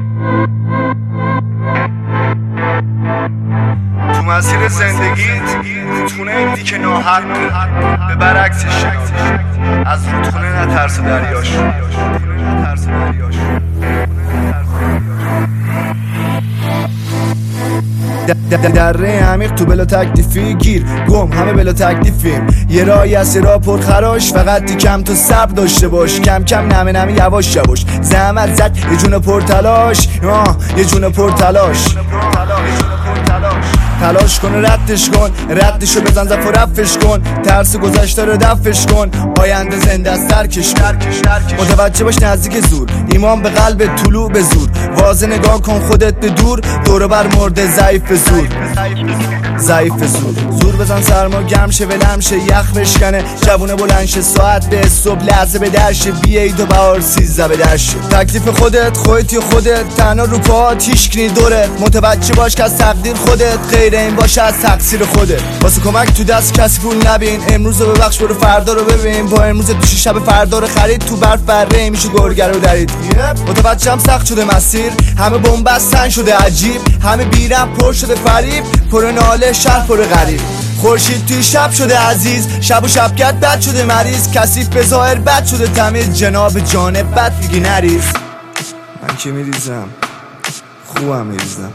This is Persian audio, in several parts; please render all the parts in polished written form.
تو مسیر زندگیت رودخونه دیدی که ناحق به برعکسش از رودخونه نترس دریاش. دره عمیق تو بلا تکلیفی گیر گم همه بلا تکلیفیم. یه راهی از راه پر خراش، فقط کم تو صبر داشته باش. کم کم نمه نمه یواش یواش زحمت زد یه جون پر تلاش، یه جون پر تلاش. تلاش کن و ردش کن، ردشو بزن زف و رفش کن. ترس گذشته رو دفش کن، آینده زنده از ترکش کن. متوجه باش نزدیک زور، ایمان به قلب طلوع به زور. واضح نگاه کن خودت به دور، دورو بر مرده ضعیف به زور. ضعیف به زور، زور بزن سرما گرم شه ولم شه یخ بشکنه. جوونه بلند شه ساعت به صبح لحظه به درشه. بیایید و بهار 13 به درشه. تکلیف خودت خودتی و خودت، تنها رو پاهات هیچ کنی دورت. متوجه باش که از تقدیر خودت غیر این باشه از تقصیر خودت. واسه کمک تو دست کسی پول نبین، امروز رو ببخش برو فردا رو ببین. با امروز دوش شب فردا رو خرید، تو برف بره میشه گرگر رو درید. متوجهم سخت شده مسیر، همه بنبستن شده عجیب. همه بیرم پر شده فریب، پر ناله شهر پر غریب. خورشید توی شب شده عزیز، شب و شبکت بد شده مریض. کثیف به ظاهر بد شده تمیز، جناب جانب بد میگی نریز. من که میریزم خوبم میریزم.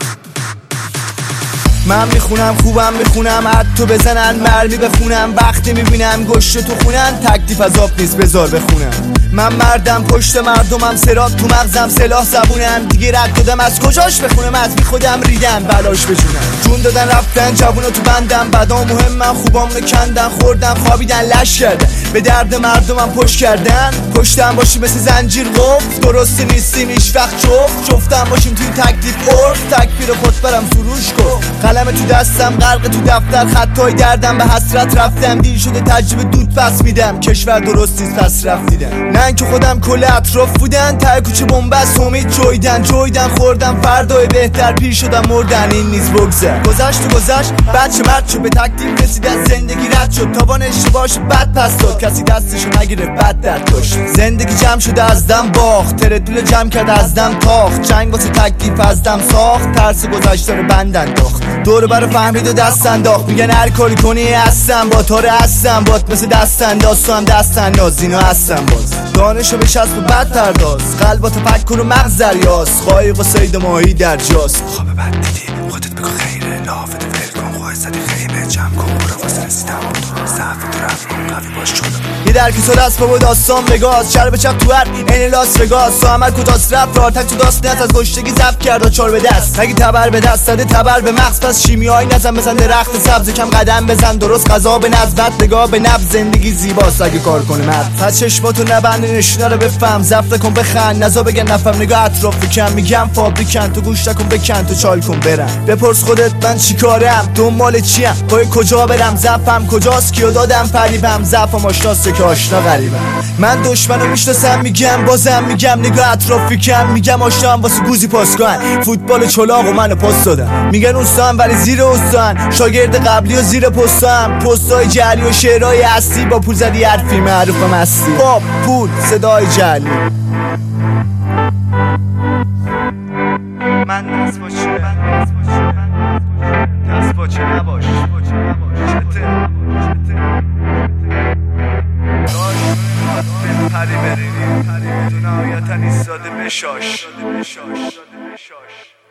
من میخونم خوبم میخونم، حتی بزنن مرمی بخونم. وقتی میبینم گشت تو خونن، تکلیف از آب نیست بذار بخونم. من مردم پشت مردمم، سراب تو مغزم سلاح زبونم. دیگه رد دادم از کجاش بخونم، از بی خودم ریدم بلاش بجونم. جون دادن رفتن جوونا تو بندم، بعدا مهمم خوبامونو کندن. خوردم خوابیدن لش کردن، به درد مردمم پشت کردن. پشتم باشی مثل زنجیر قفل، درستی نیستیم هیچ وقت جفتم باشیم توی تکلیف عرف. تکبیر خود برم سروش کن، قلم تو دستم غرق تو دفتر. خطای دردم به حسرت رفتم، دیر شده تجربه دود پس میدم. کشور درست نیست پس رفت دیدم. نه که خودم کل اطراف بودن، ته کوچه بنبست امید جویدن خوردم فردای بهتر. پیر شدم مردن این نیز بگذر. گذشت و گذشت بچه مرد شد، به تکلیف رسید از زندگی رد شد. تاوان اشتباهش بد پس داد، کسی دستشو نگیره بد درد داشت. زندگی جمع شده از دم باخت، تردول جمع کرد از دم تاخت. جنگ واسه تکلیف از دم ساخت، ترس گذشته رو بند انداخت. دور برا فهمید و دست انداخت. میگن هر کاری کنی هستم با تاره هستم بات، مثل دست انداز تو هم دست انداز. اینا هستم باز دانشو به شست و بد پرداز. قلبا تفکر و مغز دریاز، قایق و صید ماهی در جاست. خواب بد دیدی خودت بگو خیره، لافت ول کن خواهی زدی خیمه. جمع کن برو واسه رسیدم تو صحف تو رفت کن قوی باش جلو. یه درکی سال از بابا داستان بگاز، شر به چپ تو هر این لاس وگاس. تو عمل کتاس رفت رارتک تو داست نیت، از گشتگی زب کرد و چار به دست. نگی تبر به دست زده تبر به مغز، پس شیمیایی نزن بزن درخت سبز. کم قدم بزن درست غذا به نزد، نگاه به نبض. زندگی زیباست اگه کار کنه مرد. پس چشماتو نبند نشونا رو بفهم، زفت کن بخند نزا بگن نفهم. نگاه اطراف بکن میگم فابریکن، تو گوش نکن بکن تو چال کن برم. بپرس خودت من چیکارم، دنبال چیم، پای کجا برم. زفم کجاست کیو دادم فریبم، زفم آشناسته که آشنا غریبم. من دشمنو میشناسم میگم بازم میگم. نگاه اطراف کم میگم آشنام واسه گوزی پاس کن. فوتبال چلاق و منو پاس دادم، میگن استان ولی زیر استان. شاگرد قبلی و زیر پستان، پستای جعلی و شعرهای اصلی. با پول زدی حرفی معروفم هستی، با پول صدای جعلی. من دست باچه نباش پری برینی تو نهایتا ایستاده بشاش.